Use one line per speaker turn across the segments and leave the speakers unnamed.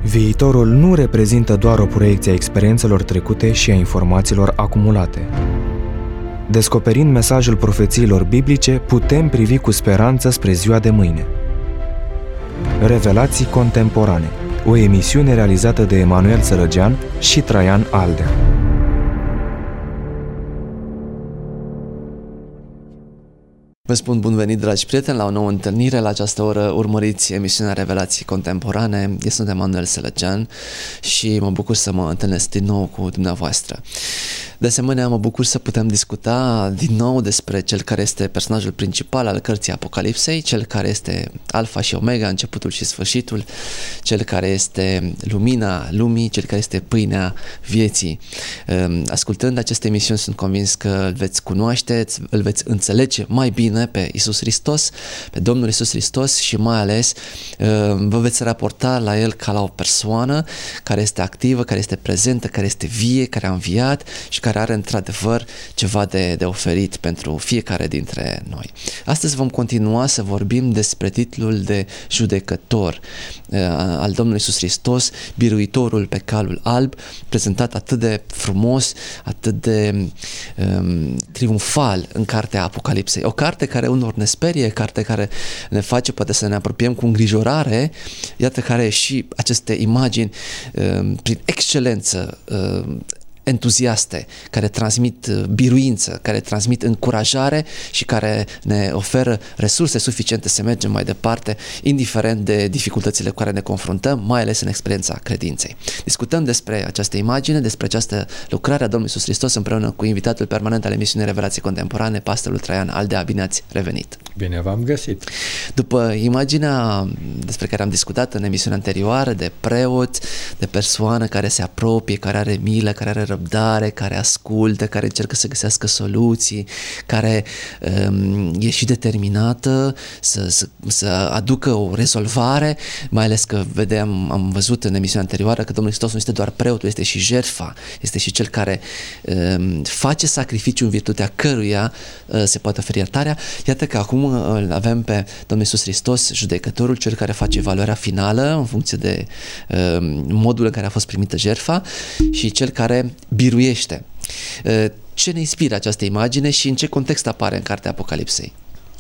Viitorul nu reprezintă doar o proiecție a experiențelor trecute și a informațiilor acumulate. Descoperind mesajul profețiilor biblice, putem privi cu speranță spre ziua de mâine. Revelații contemporane, o emisiune realizată de Emanuel Sărăgean și Traian Aldea.
Vă spun bun venit, dragi prieteni, la o nouă întâlnire. La această oră urmăriți emisiunea Revelații Contemporane. Eu sunt Emanuel Sărăgean și mă bucur să mă întâlnesc din nou cu dumneavoastră. De asemenea, mă bucur să putem discuta din nou despre cel care este personajul principal al cărții Apocalipsei, cel care este Alfa și Omega, începutul și sfârșitul, cel care este lumina lumii, cel care este pâinea vieții. Ascultând aceste emisiuni, sunt convins că îl veți cunoaște, îl veți înțelege mai bine pe Iisus Hristos, pe Domnul Iisus Hristos și mai ales vă veți raporta la El ca la o persoană care este activă, care este prezentă, care este vie, care a înviat și care are într-adevăr ceva de oferit pentru fiecare dintre noi. Astăzi vom continua să vorbim despre titlul de judecător al Domnului Iisus Hristos, biruitorul pe calul alb, prezentat atât de frumos, atât de triumfal în cartea Apocalipsei. O carte care unor ne sperie, carte care ne face poate să ne apropiem cu îngrijorare, iată care și aceste imagini prin excelență entuziaste, care transmit biruință, care transmit încurajare și care ne oferă resurse suficiente să mergem mai departe, indiferent de dificultățile cu care ne confruntăm, mai ales în experiența credinței. Discutăm despre această imagine, despre această lucrare a Domnului Iisus Hristos împreună cu invitatul permanent al emisiunii Revelații Contemporane, pastorul Traian Aldea. Bine ați revenit!
Bine v-am găsit!
După imaginea despre care am discutat în emisiunea anterioară, de preot, de persoană care se apropie, care are milă, care are răbdare, care ascultă, care încearcă să găsească soluții, care e și determinată să aducă o rezolvare, mai ales că am văzut în emisiunea anterioară că Domnul Hristos nu este doar preotul, este și jertfa, este și cel care face sacrificiu în virtutea căruia se poate oferi iertarea. Iată că acum îl avem pe Domnul Iisus Hristos, judecătorul, cel care face evaluarea finală în funcție de modul în care a fost primită jertfa și cel care biruiește. Ce ne inspiră această imagine și în ce context apare în cartea Apocalipsei?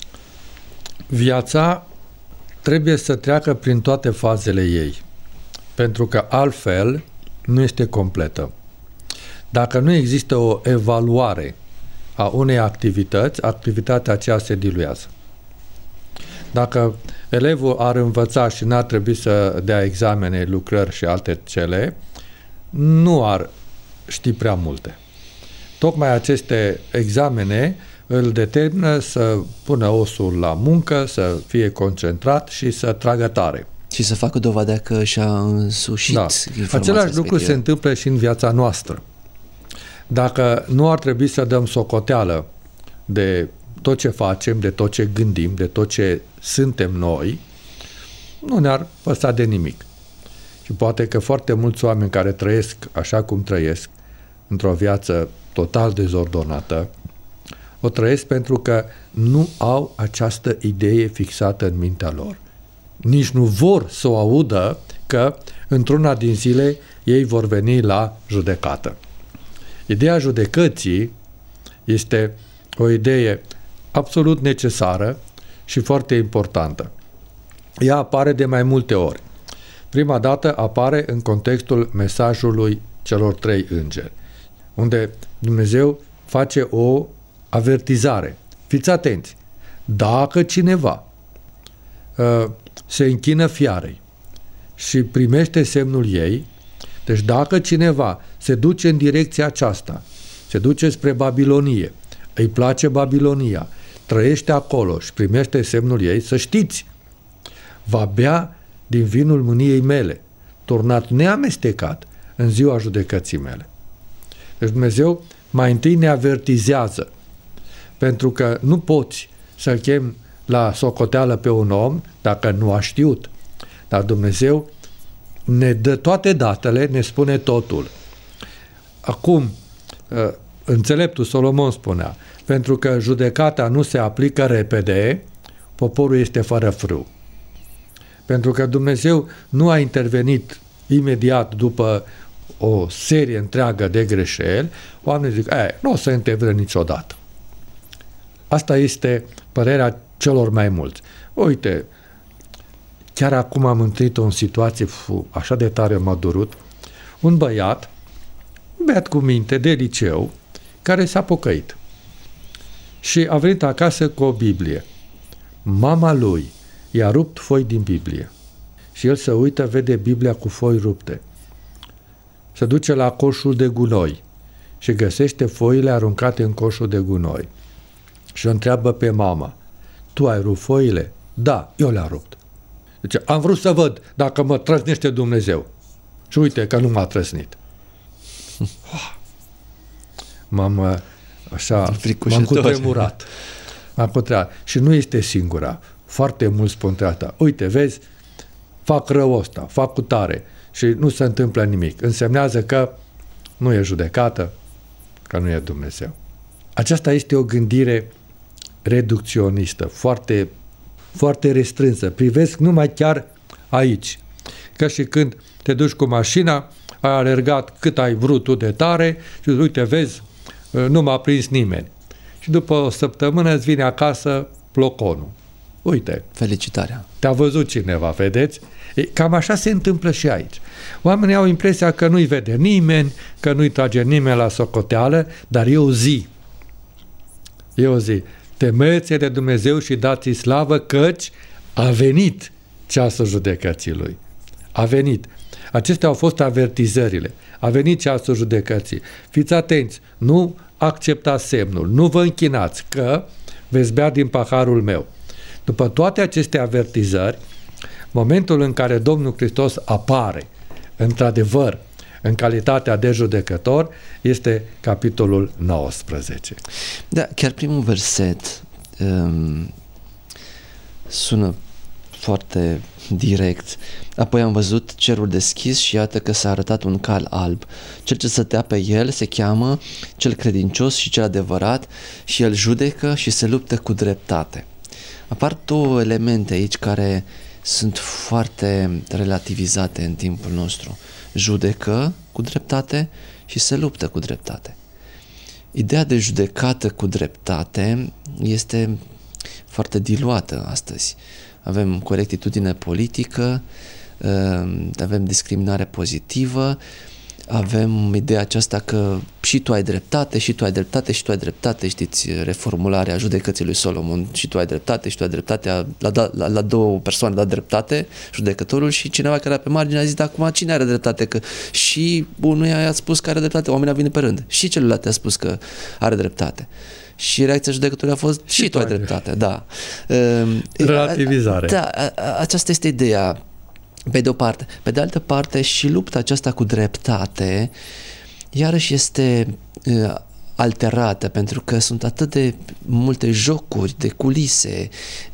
Viața trebuie să treacă prin toate fazele ei, pentru că altfel nu este completă. Dacă nu există o evaluare a unei activități, activitatea aceea se diluează. Dacă elevul ar învăța și n-ar trebui să dea examene, lucrări și alte cele, nu ar ști prea multe. Tocmai aceste examene îl determină să pună osul la muncă, să fie concentrat și să tragă tare.
Și să facă dovada că și-a însușit informația
Același lucru se întâmplă și în viața noastră. Dacă nu ar trebui să dăm socoteală de tot ce facem, de tot ce gândim, de tot ce suntem noi, nu ne-ar păsa de nimic. Și poate că foarte mulți oameni care trăiesc așa cum trăiesc, într-o viață total dezordonată, o trăiesc pentru că nu au această idee fixată în mintea lor. Nici nu vor să o audă că într-una din zile ei vor veni la judecată. Ideea judecății este o idee absolut necesară și foarte importantă. Ea apare de mai multe ori. Prima dată apare în contextul mesajului celor trei îngeri, unde Dumnezeu face o avertizare. Fiți atenți! Dacă cineva se închină fiarei și primește semnul ei, deci dacă cineva se duce în direcția aceasta, se duce spre Babilonie, îi place Babilonia, trăiește acolo și primește semnul ei, să știți, va bea din vinul mâniei mele, turnat neamestecat în ziua judecății mele. Deci Dumnezeu mai întâi ne avertizează, pentru că nu poți să chem la socoteală pe un om dacă nu a știut. Dar Dumnezeu ne dă toate datele, ne spune totul. Acum, înțeleptul Solomon spunea, pentru că judecata nu se aplică repede, poporul este fără frâu. Pentru că Dumnezeu nu a intervenit imediat după o serie întreagă de greșeli, oamenii zic, nu o să intervină niciodată. Asta este părerea celor mai mulți. Uite, chiar acum am întâlnit-o în situație așa de tare m-a durut, un băiat cu minte de liceu care s-a pocăit și a venit acasă cu o Biblie. Mama lui i-a rupt foi din Biblie și el se uită, vede Biblia cu foi rupte. Se duce la coșul de gunoi și găsește foile aruncate în coșul de gunoi și o întreabă pe mama, tu ai rupt foile? Da, eu le-am rupt. Deci am vrut să văd dacă mă trăznește Dumnezeu. Și uite că nu m-a trăznit. M-am cutremurat. Și nu este singura. Foarte mulți spun asta. Uite, vezi, fac rău ăsta, fac cu tare și nu se întâmplă nimic. Însemnează că nu e judecată, că nu e Dumnezeu. Aceasta este o gândire reducționistă, foarte, foarte restrânsă. Privesc numai chiar aici. Ca și când te duci cu mașina, ai alergat cât ai vrut tu de tare și uite, vezi, nu m-a prins nimeni. Și după o săptămână îți vine acasă ploconul. Uite.
Felicitarea.
Te-a văzut cineva, vedeți? Cam așa se întâmplă și aici. Oamenii au impresia că nu-i vede nimeni, că nu-i trage nimeni la socoteală, dar e o zi. Temeți de Dumnezeu și dați-i slavă, căci a venit ceasul judecății Lui. A venit. Acestea au fost avertizările. A venit ceasul judecății. Fiți atenți, nu acceptați semnul, nu vă închinați, că veți bea din paharul meu. După toate aceste avertizări, momentul în care Domnul Hristos apare, într-adevăr, în calitatea de judecător, este capitolul 19.
Da, chiar primul verset sună foarte direct. Apoi am văzut cerul deschis și iată că s-a arătat un cal alb. Cel ce stătea pe el se cheamă cel credincios și cel adevărat și el judecă și se luptă cu dreptate. Apar două elemente aici care sunt foarte relativizate în timpul nostru. Judecă cu dreptate și se luptă cu dreptate. Ideea de judecată cu dreptate este foarte diluată astăzi. Avem corectitudine politică, avem discriminare pozitivă, avem ideea aceasta că și tu ai dreptate, și tu ai dreptate, și tu ai dreptate, știți, reformularea judecății lui Solomon, și tu ai dreptate, și tu ai dreptate, la două persoane da dreptate, judecătorul, și cineva care era pe margine a zis, acum cine are dreptate? Că și unuia a spus că are dreptate, oamenii vine pe rând, și celălalt a spus că are dreptate. Și reacția judecătorului a fost, și tu ai dreptate, da.
Relativizare.
Da, aceasta este ideea, pe de o parte. Pe de altă parte, și lupta aceasta cu dreptate, iarăși este alterată, pentru că sunt atât de multe jocuri de culise,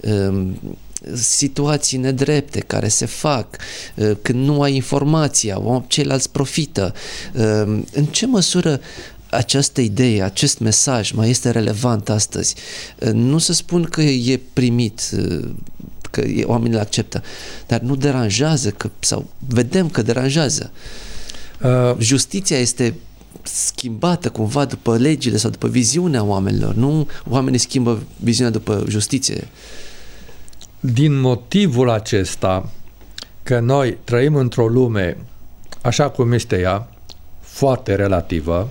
situații nedrepte care se fac, când nu ai informația, ceilalți profită. În ce măsură această idee, acest mesaj mai este relevant astăzi? Nu să spun că e primit, că oamenii îl acceptă, dar nu deranjează, sau vedem că deranjează. Justiția este schimbată cumva după legile sau după viziunea oamenilor, nu oamenii schimbă viziunea după justiție.
Din motivul acesta că noi trăim într-o lume așa cum este ea, foarte relativă,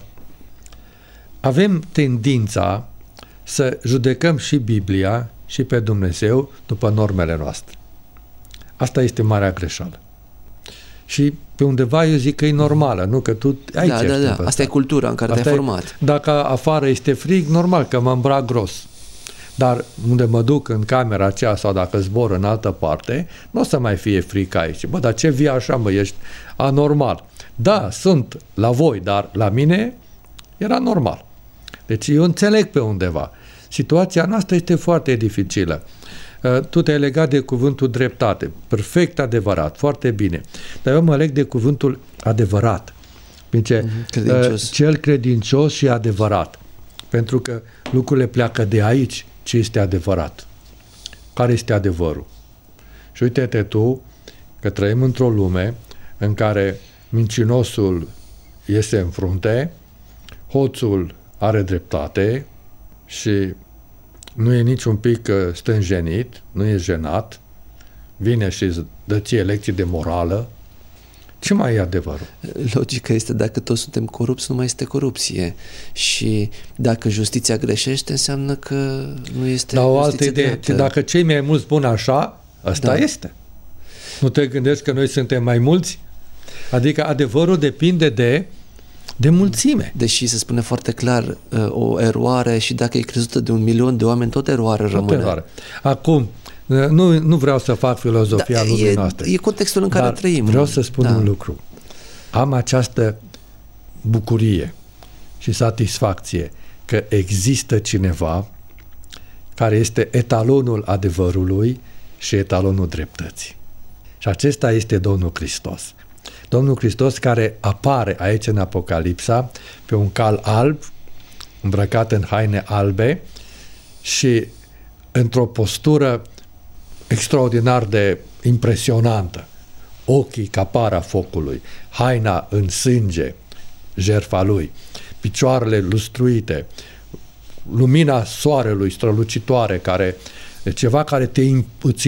avem tendința să judecăm și Biblia și pe Dumnezeu după normele noastre. Asta este marea greșeală. Și pe undeva eu zic că e normală, nu? Că tu aici ești învățat.
Asta e cultura în care te-ai format.
Dacă afară este frig, normal că mă îmbrac gros. Dar unde mă duc în camera aceea sau dacă zbor în altă parte, nu o să mai fie frig aici. Bă, dar ce vii așa, mă, ești anormal. Da, sunt la voi, dar la mine era normal. Deci eu înțeleg pe undeva. Situația noastră este foarte dificilă. Tu te-ai legat de cuvântul dreptate. Perfect adevărat, foarte bine. Dar eu mă leg de cuvântul adevărat.
Credincios.
Cel credincios și adevărat. Pentru că lucrurile pleacă de aici, ce este adevărat. Care este adevărul? Și uite-te tu că trăim într-o lume în care mincinosul iese în frunte, hoțul are dreptate și nu e nici un pic stânjenit, nu e jenat, vine și îți dă ție lecții de morală. Ce mai e adevărul?
Logica este dacă toți suntem corupți, nu mai este corupție. Și dacă justiția greșește, înseamnă că nu este
la o altă
justiție
idee,
dreaptă.
dacă cei mai mulți spun așa, ăsta este. Nu te gândești că noi suntem mai mulți? Adică adevărul depinde de mulțime.
Deși se spune foarte clar, o eroare, și dacă e crezută de 1 milion de oameni, tot eroare rămâne.
Eroare. Acum, nu vreau să fac filozofia lumii noastre.
E contextul în care trăim.
Vreau să spun un lucru. Am această bucurie și satisfacție că există cineva care este etalonul adevărului și etalonul dreptății. Și acesta este Domnul Hristos. Domnul Hristos care apare aici în Apocalipsa pe un cal alb, îmbrăcat în haine albe și într-o postură extraordinar de impresionantă. Ochii ca para focului, haina în sânge, jertfa lui, picioarele lustruite, lumina soarelui strălucitoare, ceva care îți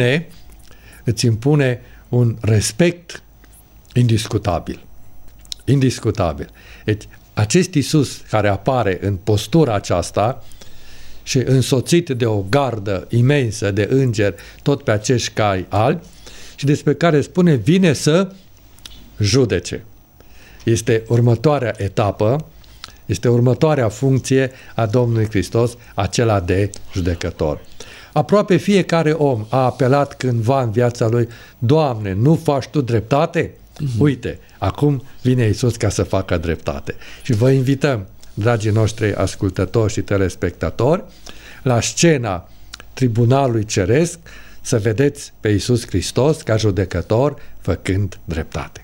impune un respect indiscutabil. Indiscutabil. Deci, acest Iisus care apare în postura aceasta și însoțit de o gardă imensă de îngeri, tot pe acești cai albi, și despre care spune vine să judece. Este următoarea etapă, este următoarea funcție a Domnului Hristos, acela de judecător. Aproape fiecare om a apelat cândva în viața lui: Doamne, nu faci Tu dreptate? Uite, acum vine Iisus ca să facă dreptate. Și vă invităm, dragii noștri ascultători și telespectatori, la scena Tribunalului Ceresc, să vedeți pe Iisus Hristos ca judecător făcând dreptate.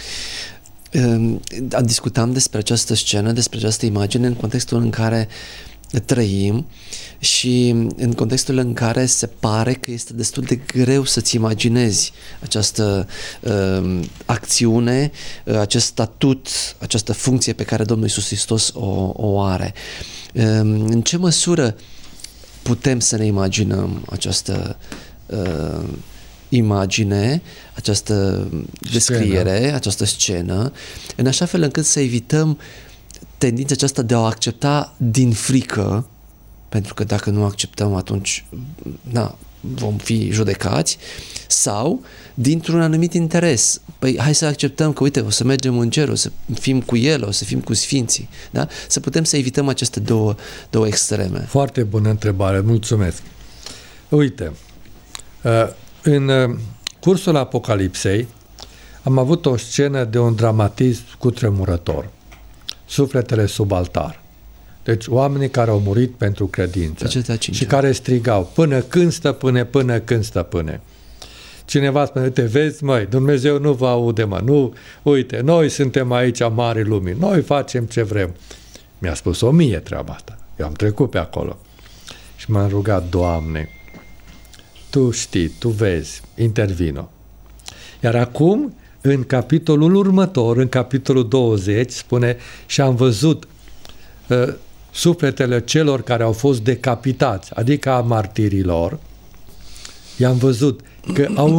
Discutam despre această scenă, despre această imagine în contextul în care trăim și în contextul în care se pare că este destul de greu să-ți imaginezi această acțiune, acest statut, această funcție pe care Domnul Iisus Hristos o are. În ce măsură putem să ne imaginăm această imagine, această descriere, această scenă, în așa fel încât să evităm tendința aceasta de a o accepta din frică, pentru că dacă nu acceptăm, atunci vom fi judecați, sau dintr-un anumit interes. Păi hai să acceptăm că, uite, o să mergem în cer, o să fim cu El, o să fim cu Sfinții. Da? Să putem să evităm aceste două extreme.
Foarte bună întrebare, mulțumesc. Uite, în cursul Apocalipsei am avut o scenă de un dramatism cutremurător. Sufletele sub altar. Deci oamenii care au murit pentru credință și care strigau: până când stăpâne, până când stăpâne. Cineva spune: uite, vezi, măi, Dumnezeu nu vă aude, mă, nu, uite, noi suntem aici mari lumii, noi facem ce vrem. Mi-a spus 1000 treaba asta. Eu am trecut pe acolo. Și m-am rugat: Doamne, Tu știi, Tu vezi, intervino. Iar acum, în capitolul următor, în capitolul 20, spune: și am văzut sufletele celor care au fost decapitați, adică a martirilor, i-am văzut că au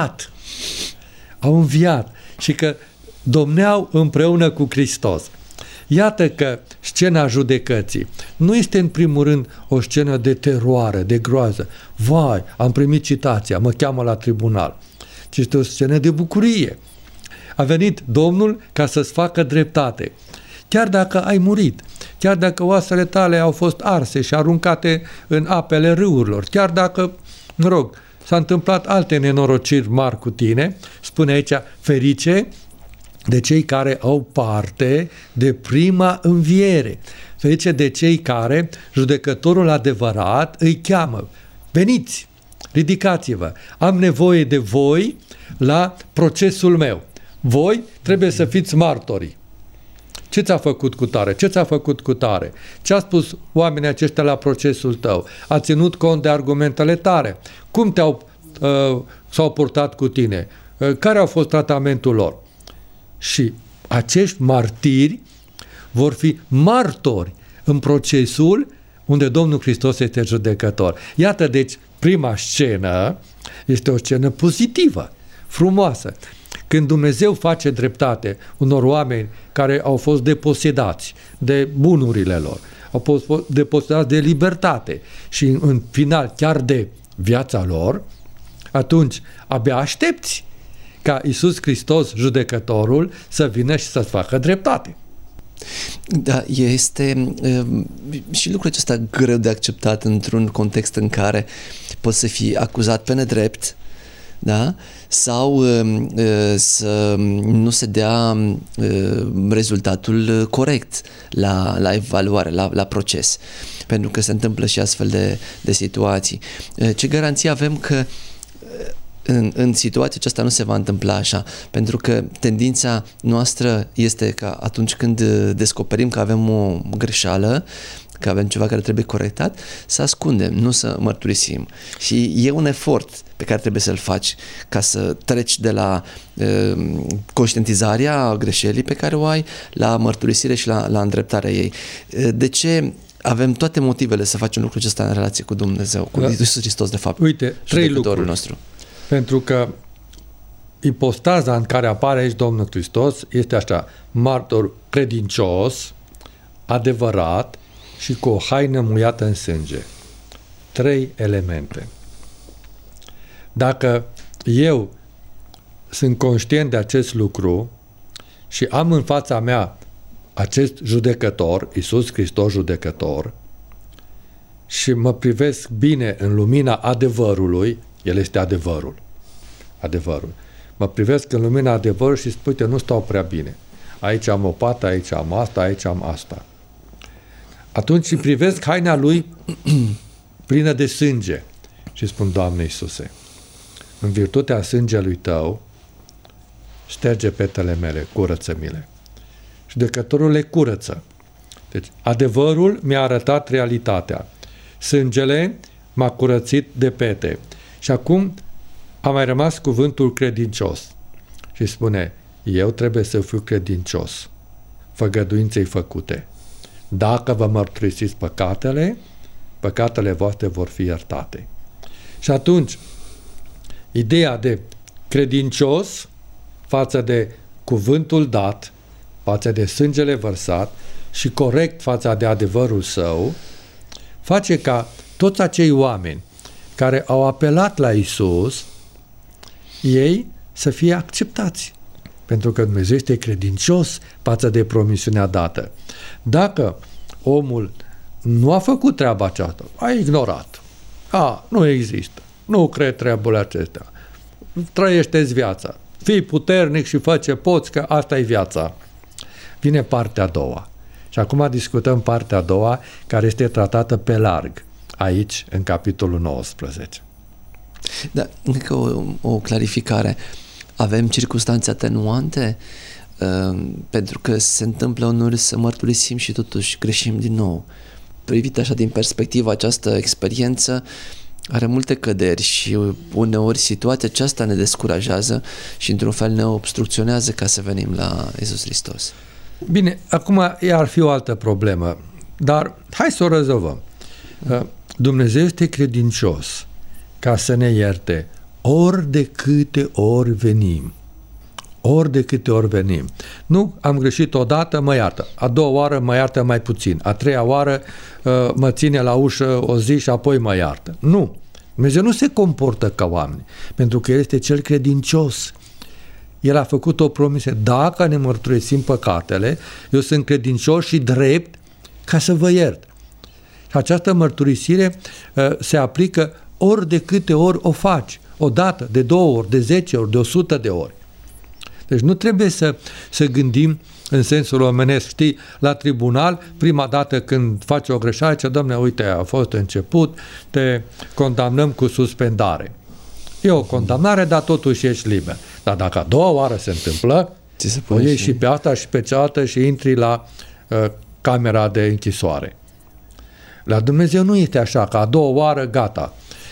înviat și că domneau împreună cu Hristos. Iată că scena judecății nu este în primul rând o scenă de teroare, de groază. Vai, am primit citația, mă cheamă la tribunal. Ci este o scenă de bucurie. A venit Domnul ca să-ți facă dreptate. Chiar dacă ai murit, chiar dacă oasele tale au fost arse și aruncate în apele râurilor, chiar dacă, s-a întâmplat alte nenorociri mari cu tine, spune aici: ferice de cei care au parte de prima înviere. Ferice de cei care judecătorul adevărat îi cheamă: veniți, ridicați-vă, am nevoie de voi la procesul meu. Voi trebuie să fiți martorii. Ce ți-a făcut cu tare? Ce ți-a făcut cu tare? Ce a spus oamenii aceștia la procesul tău? A ținut cont de argumentele tale? Cum s-au purtat cu tine? care a fost tratamentul lor. Și acești martiri vor fi martori în procesul unde Domnul Hristos este judecător. Iată, deci, prima scenă este o scenă pozitivă, frumoasă. Când Dumnezeu face dreptate unor oameni care au fost deposedați de bunurile lor, au fost deposedați de libertate și în final chiar de viața lor, atunci abia aștepți ca Iisus Hristos, judecătorul, să vină și să-ți facă dreptate.
Da, este și lucrul acesta greu de acceptat într-un context în care poți să fii acuzat pe nedrept, da? Sau să nu se dea rezultatul corect la evaluare, la proces. Pentru că se întâmplă și astfel de situații. Ce garanție avem că în situația aceasta nu se va întâmpla așa? Pentru că tendința noastră este ca atunci când descoperim că avem o greșeală, că avem ceva care trebuie corectat, să ascundem, nu să mărturisim. Și e un efort pe care trebuie să-l faci ca să treci de la conștientizarea greșelii pe care o ai, la mărturisire și la îndreptarea ei. De ce avem toate motivele să facem lucrul acesta în relație cu Dumnezeu, cu Iisus Hristos, de fapt?
Uite, 3 lucruri.
Nostru.
Pentru că ipostaza în care apare aici Domnul Hristos este așa: martor credincios, adevărat și cu o haină muiată în sânge. 3 elemente. Dacă eu sunt conștient de acest lucru și am în fața mea acest judecător, Iisus Hristos judecător, și mă privesc bine în lumina adevărului, El este adevărul. Adevărul. Mă privesc în lumina adevărului și spun, uite, nu stau prea bine. Aici am o pată, aici am asta, aici am asta. Atunci îi privesc haina lui plină de sânge și spun, Doamne Iisuse, în virtutea sângelui Tău, șterge petele mele, curăță-mi-le. Judecătorul le curăță. Deci, adevărul mi-a arătat realitatea. Sângele m-a curățit de pete. Și acum a mai rămas cuvântul credincios. Și spune, eu trebuie să fiu credincios făgăduinței făcute. Dacă vă mărturisiți păcatele voastre vor fi iertate. Și atunci, ideea de credincios față de cuvântul dat, față de sângele vărsat și corect față de adevărul său, face ca toți acei oameni care au apelat la Iisus, ei să fie acceptați. Pentru că Dumnezeu este credincios față de promisiunea dată. Dacă omul nu a făcut treaba aceasta, a ignorat, nu există, nu cred treburile acestea, trăiește-ți viața, fii puternic și fă ce poți, că asta e viața. Vine partea a doua. Și acum discutăm partea a doua, care este tratată pe larg, aici, în capitolul 19.
Da, încă o clarificare. Avem circunstanțe atenuante? Pentru că se întâmplă uneori să mărturisim și totuși greșim din nou. Privit așa din perspectiva, această experiență are multe căderi și uneori situația aceasta ne descurajează și într-un fel ne obstrucționează ca să venim la Iisus Hristos.
Bine, acum ar fi o altă problemă, dar hai să o rezolvăm. Dumnezeu este credincios ca să ne ierte ori de câte ori venim. Ori de câte ori venim. Nu, am greșit odată, mă iartă. A doua oară mă iartă mai puțin. A treia oară mă ține la ușă o zi și apoi mă iartă. Nu. Dumnezeu nu se comportă ca oameni, pentru că El este cel credincios. El a făcut o promisiune. Dacă ne mărturisim păcatele, eu sunt credincios și drept ca să vă iert. Și această mărturisire se aplică ori de câte ori o faci. O dată, de 2 ori, de 10 ori, de 100 de ori. Deci nu trebuie să gândim în sensul omenesc, știi, la tribunal, prima dată când faci o greșeală, zice, Doamne, uite, a fost început, te condamnăm cu suspendare. E o condamnare, dar totuși ești liber. Dar dacă a doua oară se întâmplă, o iei și pe asta și pe cealaltă și intri la camera de închisoare. La Dumnezeu nu este așa, că a doua oară, gata.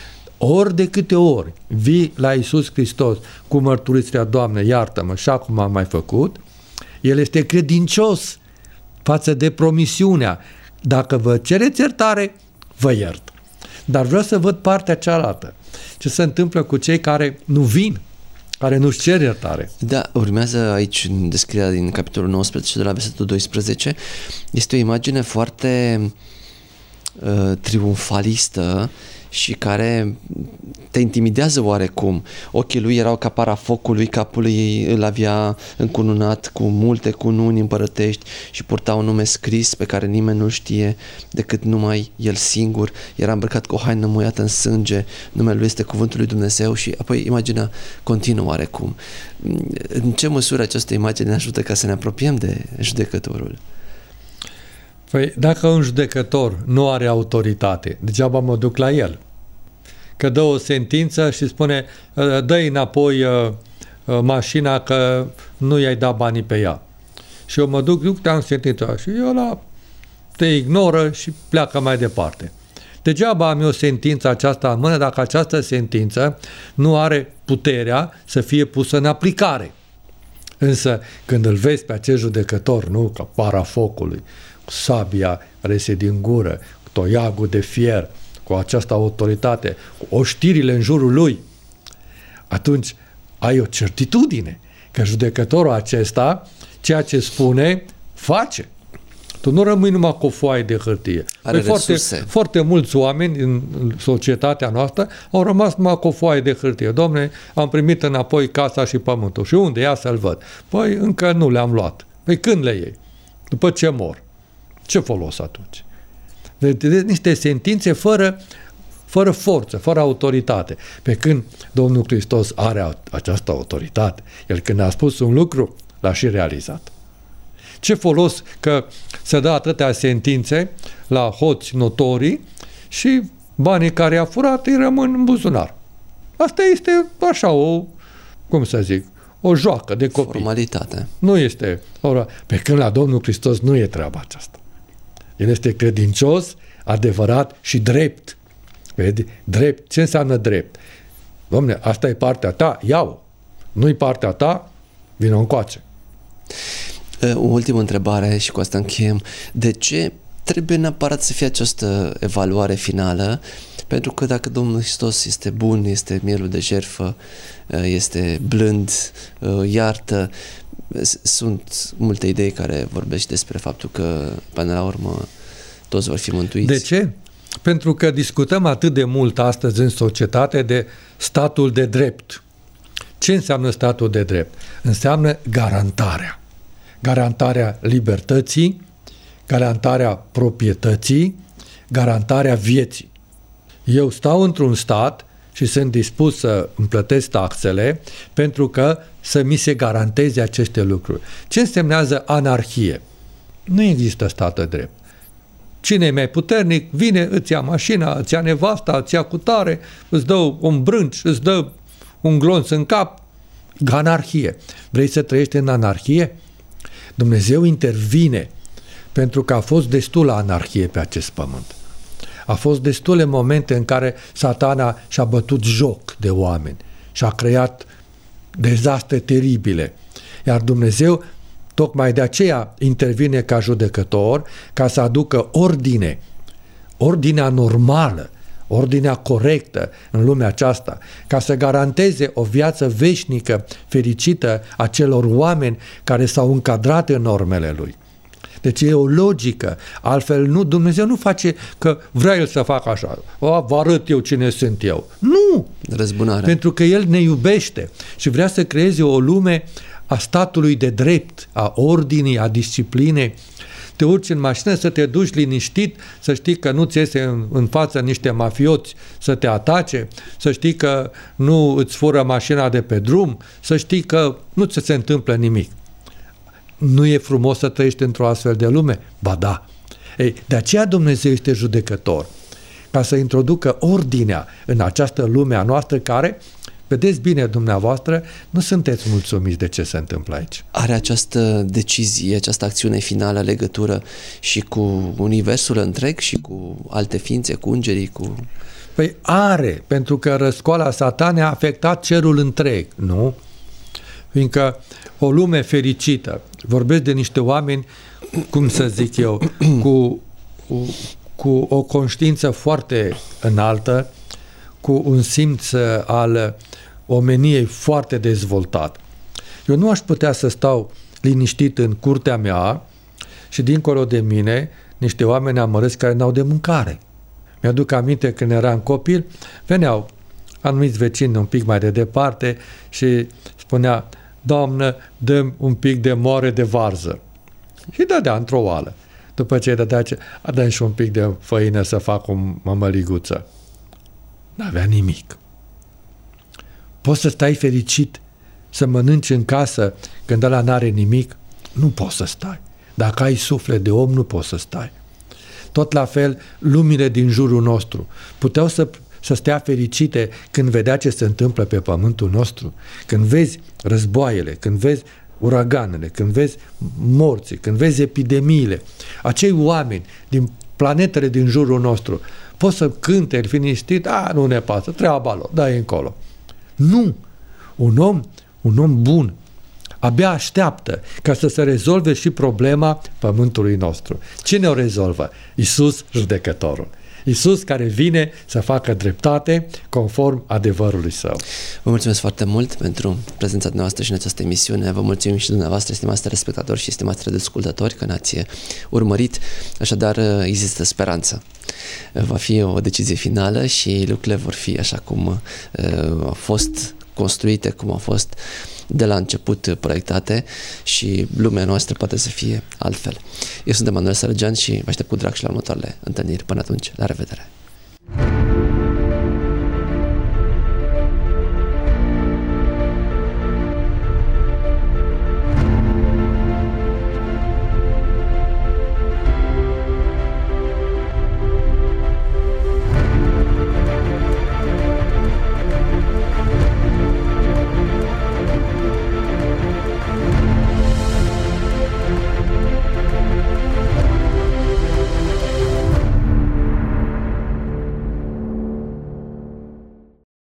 ori de câte ori vii la Iisus Hristos cu mărturisirea, Doamne, iartă-mă, și acum am mai făcut, El este credincios față de promisiunea. Dacă vă cereți iertare, vă iert. Dar vreau să văd partea cealaltă. Ce se întâmplă cu cei care nu vin, care nu-și cer iertare.
Da, urmează aici în descrierea din capitolul 19 de la versetul 12. Este o imagine foarte triumfalistă și care te intimidează oarecum. Ochii lui erau ca para focului, capul lui îl avea încununat cu multe cununi împărătești și purta un nume scris pe care nimeni nu știe decât numai el singur. Era îmbrăcat cu o haină muiată în sânge, numele lui este Cuvântul lui Dumnezeu și apoi imaginea continuă oarecum. În ce măsură această imagine ne ajută ca să ne apropiem de judecătorul?
Păi, dacă un judecător nu are autoritate, degeaba mă duc la el. Că dă o sentință și spune, dă-i înapoi mașina că nu i-ai dat banii pe ea. Și eu mă duc, te-am sentința și ăla te ignoră și pleacă mai departe. Degeaba am eu sentința aceasta în mână dacă această sentință nu are puterea să fie pusă în aplicare. Însă, când îl vezi pe acest judecător, nu, ca para focului, cu sabia rese din gură, cu toiagul de fier, cu această autoritate, cu oștirile în jurul lui, atunci ai o certitudine că judecătorul acesta, ceea ce spune, face. Tu nu rămâi numai cu o foaie de hârtie. Foarte mulți oameni în societatea noastră au rămas numai cu o foaie de hârtie. Dom'le, am primit înapoi casa și pământul. Și unde? Ia să-l văd. Păi încă nu le-am luat. Păi când le iei? După ce mor. Ce folos atunci? Deci, niște sentințe fără forță, fără autoritate. Pe când Domnul Hristos are această autoritate. El când a spus un lucru, l-a și realizat. Ce folos că se dă atâtea sentințe la hoți notorii și banii care i-a furat îi rămân în buzunar. Asta este așa o joacă de copii.
Formalitate.
Nu este. Pe când la Domnul Hristos nu e treaba aceasta. El este credincios, adevărat și drept. Vedi? Drept. Ce înseamnă drept? Dom'le, asta e partea ta, ia-o. Nu-i partea ta, vină încoace.
O ultimă întrebare și cu asta încheiem. De ce trebuie neapărat să fie această evaluare finală? Pentru că dacă Domnul Hristos este bun, este mielul de jertfă, este blând, iartă, sunt multe idei care vorbește despre faptul că până la urmă toți vor fi mântuiți.
De ce? Pentru că discutăm atât de mult astăzi în societate de statul de drept. Ce înseamnă statul de drept? Înseamnă garantarea. Garantarea libertății, garantarea proprietății, garantarea vieții. Eu stau într-un stat și sunt dispus să îmi plătesc taxele pentru că să mi se garanteze aceste lucruri. Ce însemnează anarhie? Nu există stat de drept. Cine e mai puternic, vine, îți ia mașina, îți ia nevasta, îți ia cutare, îți dă un brânci, îți dă un glonț în cap. Anarhie. Vrei să trăiești în anarhie? Dumnezeu intervine pentru că a fost destulă anarhie pe acest pământ. A fost destule momente în care Satana și-a bătut joc de oameni și a creat dezastre teribile. Iar Dumnezeu tocmai de aceea intervine ca judecător ca să aducă ordine, ordinea normală, ordinea corectă în lumea aceasta, ca să garanteze o viață veșnică, fericită a celor oameni care s-au încadrat în normele Lui. Deci e o logică, altfel Dumnezeu nu face că vrea El să facă așa, vă arăt eu cine sunt eu. Nu!
Răzbunare.
Pentru că El ne iubește și vrea să creeze o lume a statului de drept, a ordinii, a disciplinei. Te urci în mașină să te duci liniștit, să știi că nu ți iese în față niște mafioți să te atace, să știi că nu îți fură mașina de pe drum, să știi că nu ți se întâmplă nimic. Nu e frumos să trăiești într-o astfel de lume? Ba da. Ei, de aceea Dumnezeu este judecător, ca să introducă ordinea în această lume a noastră care, vedeți bine dumneavoastră, nu sunteți mulțumiți de ce se întâmplă aici.
Are această decizie, această acțiune finală legătură și cu universul întreg și cu alte ființe, cu îngerii, cu...
Păi are, pentru că răscoala Satanei a afectat cerul întreg, nu? Fiindcă o lume fericită, vorbesc de niște oameni, cum să zic eu, cu o conștiință foarte înaltă, cu un simț al omeniei foarte dezvoltat. Eu nu aș putea să stau liniștit în curtea mea și dincolo de mine niște oameni amărâți care n-au de mâncare. Mi-aduc aminte când eram copil, veneau anumiți vecini un pic mai de departe și spunea: Doamnă, dăm un pic de more de varză. Și dădea într-o oală. După ce dădea, dă și un pic de făină să fac o mămăliguță. N-avea nimic. Poți să stai fericit să mănânci în casă când ăla n-are nimic? Nu poți să stai. Dacă ai suflet de om, nu poți să stai. Tot la fel, lumile din jurul nostru puteau să stea fericite când vedea ce se întâmplă pe pământul nostru, când vezi războaiele, când vezi uraganele, când vezi morții, când vezi epidemiile. Acei oameni din planetele din jurul nostru pot să cânte el liniștit: nu ne pasă, treaba lor, dă-i încolo. Nu! Un om bun abia așteaptă ca să se rezolve și problema pământului nostru. Cine o rezolvă? Iisus, judecătorul. Iisus care vine să facă dreptate conform adevărului său.
Vă mulțumesc foarte mult pentru prezența noastră și în această emisiune. Vă mulțumim și dumneavoastră, stimați telespectatori și stimați radioascultători, că ne-ați urmărit. Așadar, există speranță. Va fi o decizie finală și lucrurile vor fi așa cum au fost construite, cum au fost de la început proiectate și lumea noastră poate să fie altfel. Eu sunt Emanuel Sărăgean și vă aștept cu drag și la următoarele întâlniri. Până atunci, la revedere!